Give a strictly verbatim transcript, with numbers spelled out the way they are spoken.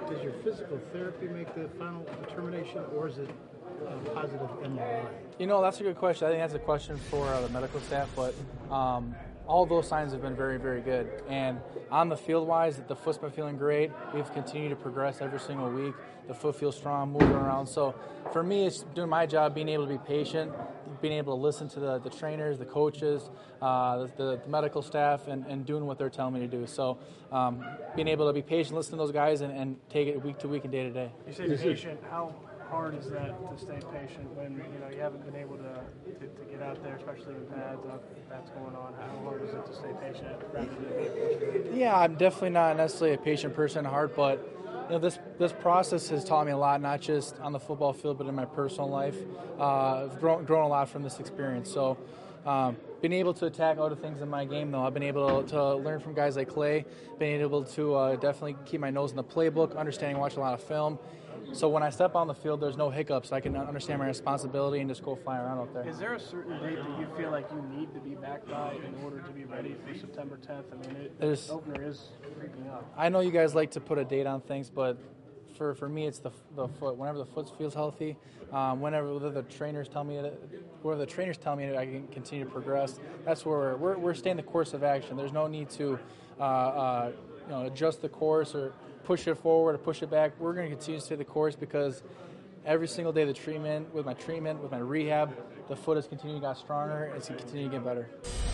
does your physical therapy make the final determination, or is it a positive M R I? You know, that's a good question. I think that's a question for uh, the medical staff, but um, all those signs have been very, very good. And on the field-wise, the foot's been feeling great. We've continued to progress every single week. The foot feels strong, moving around. So for me, it's doing my job, being able to be patient, being able to listen to the, the trainers, the coaches, uh, the, the medical staff, and, and doing what they're telling me to do. So um, being able to be patient, listen to those guys, and, and take it week to week and day to day. You say patient. How hard is that to stay patient when you know you haven't been able to, to, to get out there, especially in pads, uh, that's going on? How hard is it to stay patient rather than be patient? Yeah, I'm definitely not necessarily a patient person at heart, but you know, this this process has taught me a lot, not just on the football field, but in my personal life. Uh, I've grown, grown a lot from this experience. So, um, being able to attack other things in my game, though, I've been able to learn from guys like Clay, been able to uh, definitely keep my nose in the playbook, understanding, watch a lot of film. So when I step on the field, there's no hiccups. I can understand my responsibility and just go fly around out there. Is there a certain date that you feel like you need to be back by in order to be ready for September tenth? I mean, it, the opener is creeping up. I know you guys like to put a date on things, but for, for me, it's the the foot. Whenever the foot feels healthy, um, whenever the trainers tell me that, whenever the trainers tell me that I can continue to progress, that's where we're we're, we're staying the course of action. There's no need to uh, uh, you know adjust the course or push it forward or push it back. We're going to continue to stay the course because every single day of the treatment, with my treatment, with my rehab, the foot has continued to get stronger. It's going to continue to get better.